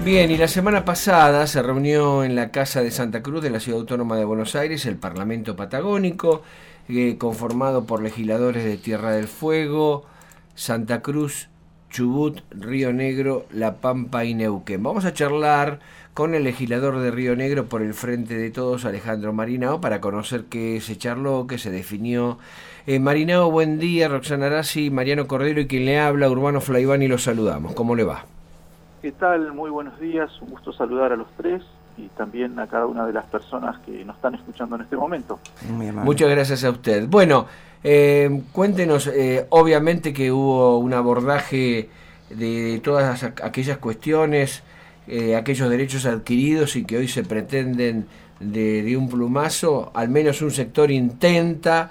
Bien, y la semana pasada se reunió en la Casa de Santa Cruz de la Ciudad Autónoma de Buenos Aires el Parlamento Patagónico, conformado por legisladores de Tierra del Fuego, Santa Cruz, Chubut, Río Negro, La Pampa y Neuquén. Vamos a charlar con el legislador de Río Negro por el Frente de Todos, Alejandro Marinao, para conocer qué se charló, qué se definió. Marinao, buen día. Roxana Arasi, Mariano Cordero y quien le habla, Urbano Flaivani, los saludamos. ¿Cómo le va? ¿Qué tal? Muy buenos días, un gusto saludar a los tres y también a cada una de las personas que nos están escuchando en este momento. Muchas gracias a usted. Bueno, cuéntenos, obviamente que hubo un abordaje de todas aquellas cuestiones, aquellos derechos adquiridos y que hoy se pretenden de un plumazo, al menos un sector intenta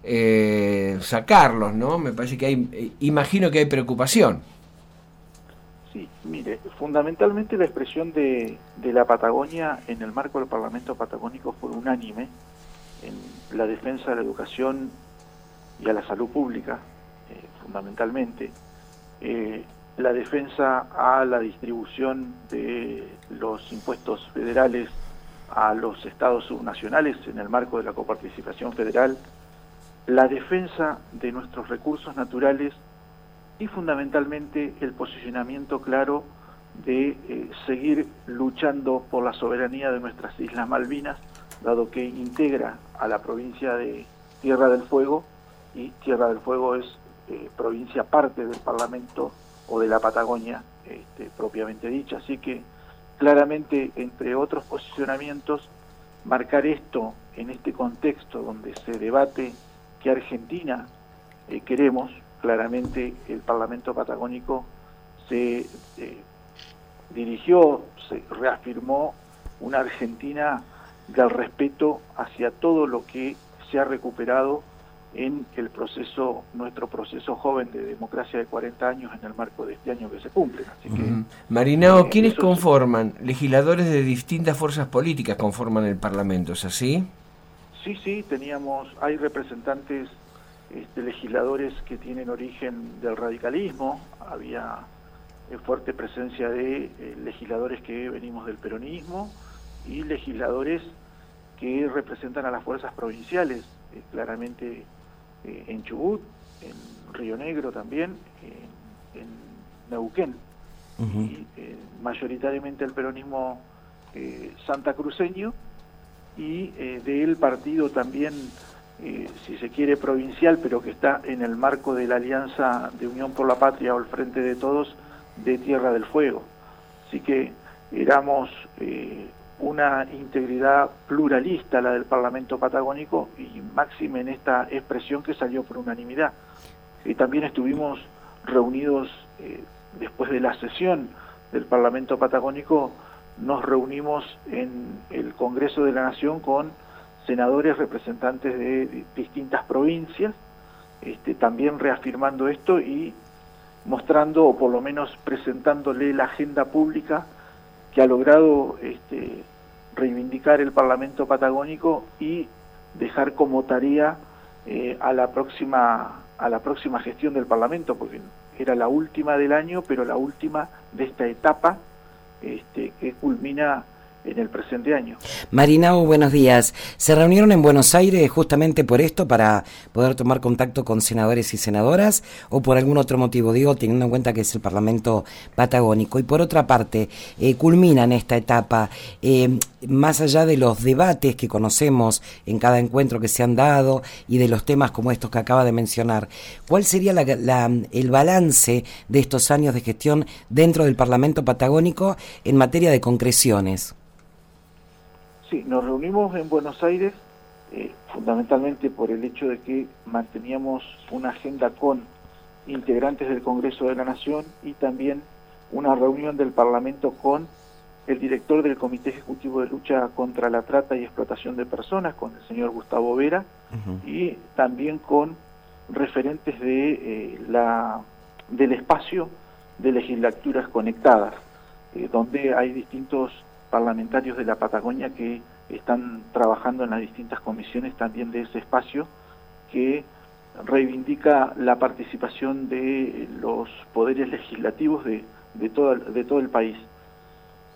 sacarlos, ¿no? Me parece que hay, imagino que hay preocupación. Sí, mire, fundamentalmente la expresión de la Patagonia en el marco del Parlamento Patagónico fue unánime en la defensa de la educación y a la salud pública, fundamentalmente, la defensa a la distribución de los impuestos federales a los estados subnacionales en el marco de la coparticipación federal, la defensa de nuestros recursos naturales y fundamentalmente el posicionamiento claro de seguir luchando por la soberanía de nuestras Islas Malvinas, dado que integra a la provincia de Tierra del Fuego, y Tierra del Fuego es provincia parte del Parlamento o de la Patagonia propiamente dicha. Así que claramente, entre otros posicionamientos, marcar esto en este contexto donde se debate qué Argentina queremos. Claramente el Parlamento Patagónico se dirigió, se reafirmó una Argentina del respeto hacia todo lo que se ha recuperado en el proceso, nuestro proceso joven de democracia de 40 años en el marco de este año que se cumple. Así que, Marinao, ¿quiénes conforman? Legisladores de distintas fuerzas políticas conforman el Parlamento, ¿es así? Sí, hay representantes legisladores que tienen origen del radicalismo, había fuerte presencia de legisladores que venimos del peronismo y legisladores que representan a las fuerzas provinciales, claramente en Chubut, en Río Negro también, en Neuquén, y mayoritariamente el peronismo santacruceño y del partido también, si se quiere, provincial, pero que está en el marco de la Alianza de Unión por la Patria o el Frente de Todos de Tierra del Fuego. Así que éramos una integridad pluralista la del Parlamento Patagónico y máxime en esta expresión que salió por unanimidad. También estuvimos reunidos después de la sesión del Parlamento Patagónico, nos reunimos en el Congreso de la Nación con senadores representantes de distintas provincias, también reafirmando esto y mostrando, o por lo menos presentándole la agenda pública que ha logrado reivindicar el Parlamento Patagónico y dejar como tarea a la próxima gestión del Parlamento, porque era la última del año, pero la última de esta etapa que culmina en el presente año. Marinao, buenos días. ¿Se reunieron en Buenos Aires justamente por esto, para poder tomar contacto con senadores y senadoras, o por algún otro motivo? Digo, teniendo en cuenta que es el Parlamento Patagónico. Y por otra parte, culminan esta etapa, más allá de los debates que conocemos en cada encuentro que se han dado y de los temas como estos que acaba de mencionar, ¿cuál sería el balance de estos años de gestión dentro del Parlamento Patagónico en materia de concreciones? Sí, nos reunimos en Buenos Aires fundamentalmente por el hecho de que manteníamos una agenda con integrantes del Congreso de la Nación y también una reunión del Parlamento con el director del Comité Ejecutivo de Lucha contra la Trata y Explotación de Personas, con el señor Gustavo Vera, y también con referentes del espacio de legislaturas conectadas, donde hay distintos parlamentarios de la Patagonia que están trabajando en las distintas comisiones también de ese espacio, que reivindica la participación de los poderes legislativos de todo el país.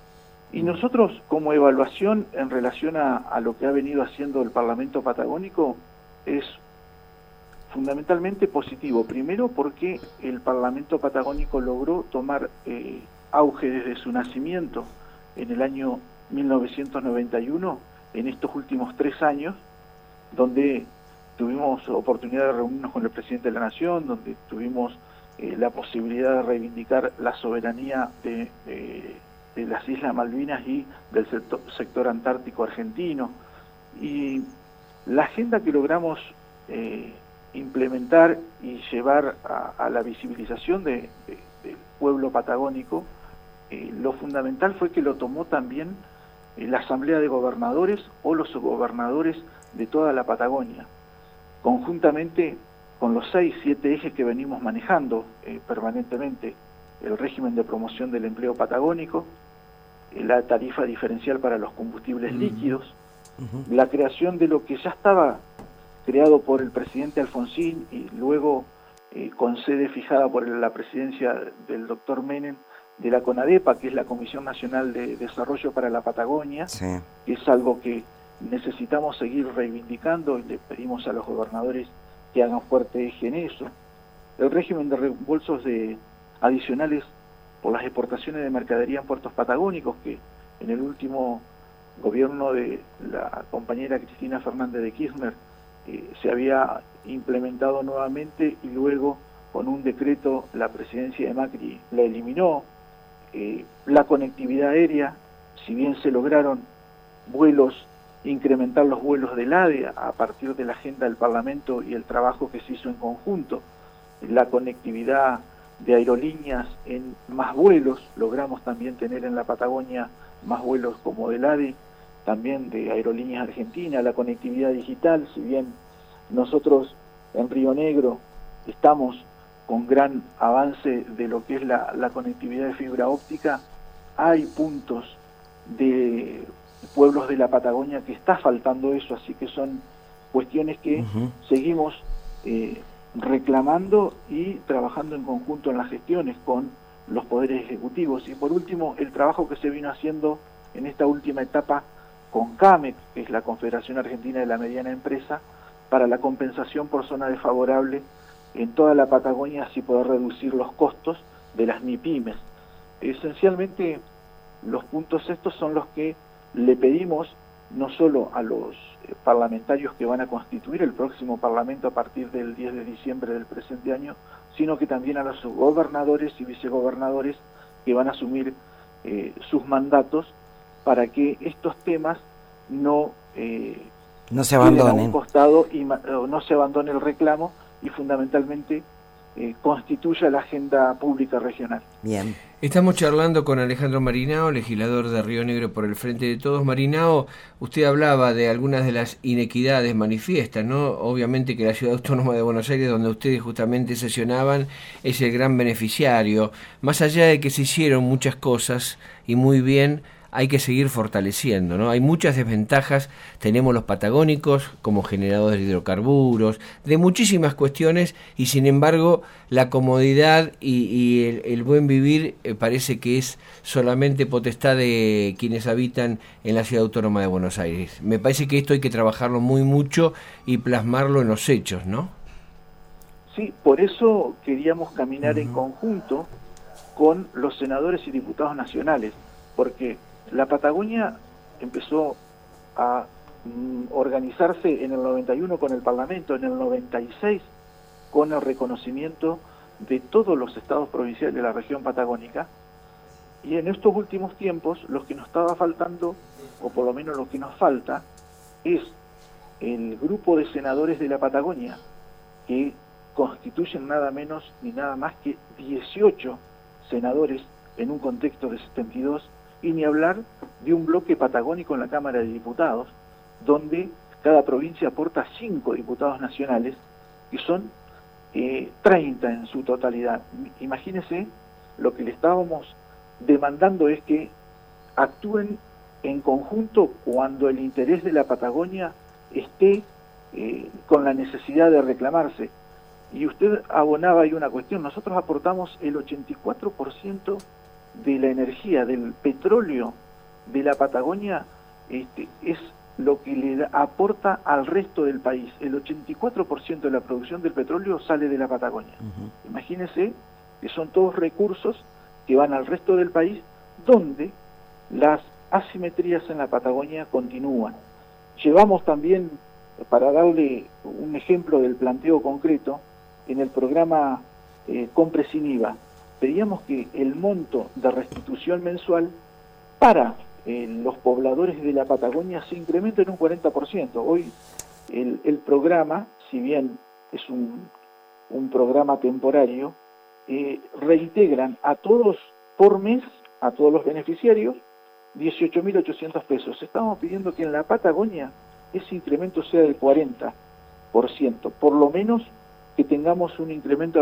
Y nosotros, como evaluación en relación a lo que ha venido haciendo el Parlamento Patagónico, es fundamentalmente positivo. Primero porque el Parlamento Patagónico logró tomar auge desde su nacimiento en el año 1991, en estos últimos 3 años, donde tuvimos oportunidad de reunirnos con el presidente de la Nación, donde tuvimos la posibilidad de reivindicar la soberanía de las Islas Malvinas y del sector antártico argentino. Y la agenda que logramos implementar y llevar a la visibilización del pueblo patagónico, lo fundamental fue que lo tomó también la Asamblea de Gobernadores o los subgobernadores de toda la Patagonia, conjuntamente con los 6-7 ejes que venimos manejando permanentemente: el régimen de promoción del empleo patagónico, la tarifa diferencial para los combustibles líquidos, la creación de lo que ya estaba creado por el presidente Alfonsín y luego con sede fijada por la presidencia del doctor Menem, de la CONADEPA, que es la Comisión Nacional de Desarrollo para la Patagonia, sí, que es algo que necesitamos seguir reivindicando y le pedimos a los gobernadores que hagan fuerte eje en eso. El régimen de reembolsos adicionales por las exportaciones de mercadería en puertos patagónicos, que en el último gobierno de la compañera Cristina Fernández de Kirchner se había implementado nuevamente y luego con un decreto la presidencia de Macri la eliminó. La conectividad aérea, si bien se lograron incrementar los vuelos del ADE a partir de la agenda del Parlamento y el trabajo que se hizo en conjunto, la conectividad de aerolíneas en más vuelos, logramos también tener en la Patagonia más vuelos como del ADE, también de Aerolíneas Argentinas, la conectividad digital, si bien nosotros en Río Negro estamos con gran avance de lo que es la conectividad de fibra óptica, hay puntos de pueblos de la Patagonia que está faltando eso, así que son cuestiones que seguimos reclamando y trabajando en conjunto en las gestiones con los poderes ejecutivos. Y por último, el trabajo que se vino haciendo en esta última etapa con CAMEX, que es la Confederación Argentina de la Mediana Empresa, para la compensación por zona desfavorable en toda la Patagonia, así poder reducir los costos de las MIPYMES. Esencialmente, los puntos estos son los que le pedimos no solo a los parlamentarios que van a constituir el próximo Parlamento a partir del 10 de diciembre del presente año, sino que también a los gobernadores y vicegobernadores que van a asumir sus mandatos, para que estos temas no se abandonen a un costado y no se abandone el reclamo y fundamentalmente constituya la agenda pública regional. Bien. Estamos charlando con Alejandro Marinao, legislador de Río Negro por el Frente de Todos. Marinao, usted hablaba de algunas de las inequidades manifiestas, ¿no? Obviamente que la Ciudad Autónoma de Buenos Aires, donde ustedes justamente sesionaban, es el gran beneficiario. Más allá de que se hicieron muchas cosas y muy bien, hay que seguir fortaleciendo, ¿no? Hay muchas desventajas, tenemos los patagónicos como generadores de hidrocarburos, de muchísimas cuestiones, y sin embargo la comodidad y el buen vivir parece que es solamente potestad de quienes habitan en la Ciudad Autónoma de Buenos Aires. Me parece que esto hay que trabajarlo mucho y plasmarlo en los hechos, ¿no? Sí, por eso queríamos caminar en conjunto con los senadores y diputados nacionales, porque la Patagonia empezó a organizarse en el 91 con el Parlamento, en el 96 con el reconocimiento de todos los estados provinciales de la región patagónica, y en estos últimos tiempos lo que nos estaba faltando, o por lo menos lo que nos falta, es el grupo de senadores de la Patagonia, que constituyen nada menos ni nada más que 18 senadores en un contexto de 72, y ni hablar de un bloque patagónico en la Cámara de Diputados, donde cada provincia aporta 5 diputados nacionales, que son 30 en su totalidad. Imagínense, lo que le estábamos demandando es que actúen en conjunto cuando el interés de la Patagonia esté con la necesidad de reclamarse. Y usted abonaba ahí una cuestión: nosotros aportamos el 84% de la energía, del petróleo de la Patagonia es lo que aporta al resto del país. El 84% de la producción del petróleo sale de la Patagonia. Imagínense que son todos recursos que van al resto del país, donde las asimetrías en la Patagonia continúan. Llevamos también, para darle un ejemplo del planteo concreto, en el programa Compre sin IVA, pedíamos que el monto de restitución mensual para los pobladores de la Patagonia se incrementa en un 40%. Hoy el programa, si bien es un programa temporario, reintegran a todos por mes, a todos los beneficiarios, 18.800 pesos. Estamos pidiendo que en la Patagonia ese incremento sea del 40%, por lo menos que tengamos un incremento a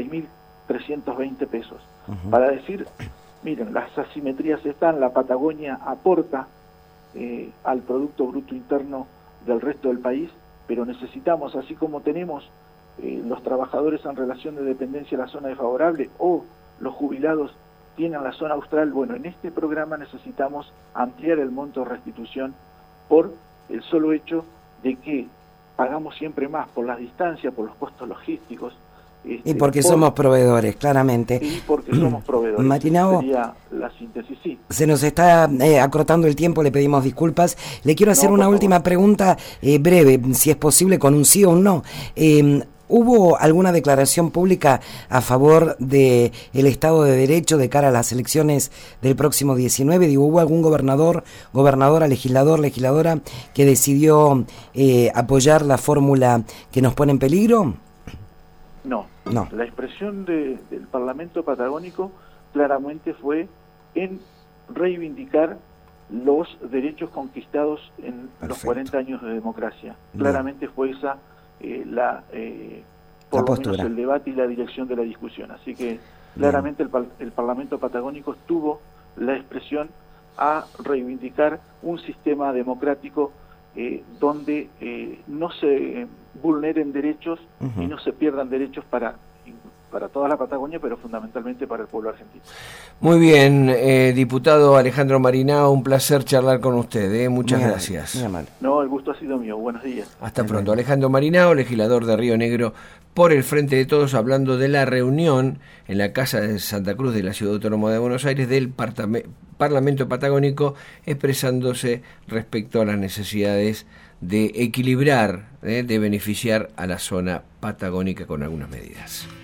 26.320 pesos. Para decir, miren, las asimetrías están, la Patagonia aporta al Producto Bruto Interno del resto del país, pero necesitamos, así como tenemos los trabajadores en relación de dependencia en la zona desfavorable o los jubilados tienen la zona austral, bueno, en este programa necesitamos ampliar el monto de restitución por el solo hecho de que pagamos siempre más por las distancias, por los costos logísticos. Y porque somos proveedores, claramente. Y porque somos proveedores. Marinao, sería la síntesis, sí. Se nos está acortando el tiempo, le pedimos disculpas. Le quiero hacer una última pregunta breve, si es posible, con un sí o un no. ¿Hubo alguna declaración pública a favor del Estado de Derecho de cara a las elecciones del próximo 19? Digo, ¿hubo algún gobernadora, legisladora que decidió apoyar la fórmula que nos pone en peligro? No. La expresión del Parlamento Patagónico claramente fue en reivindicar los derechos conquistados en los 40 años de democracia. Claramente fue esa por lo menos el debate y la dirección de la discusión. Así que claramente el Parlamento Patagónico tuvo la expresión a reivindicar un sistema democrático donde no se vulneren derechos y no se pierdan derechos para toda la Patagonia, pero fundamentalmente para el pueblo argentino. Muy bien, diputado Alejandro Marinao, un placer charlar con usted, muchas gracias. Muy amable. No, el gusto ha sido mío, buenos días. Hasta pronto. Alejandro Marinao, legislador de Río Negro por el Frente de Todos, hablando de la reunión en la Casa de Santa Cruz de la Ciudad Autónoma de Buenos Aires del Parlamento Patagónico, expresándose respecto a las necesidades de equilibrar, de beneficiar a la zona patagónica con algunas medidas.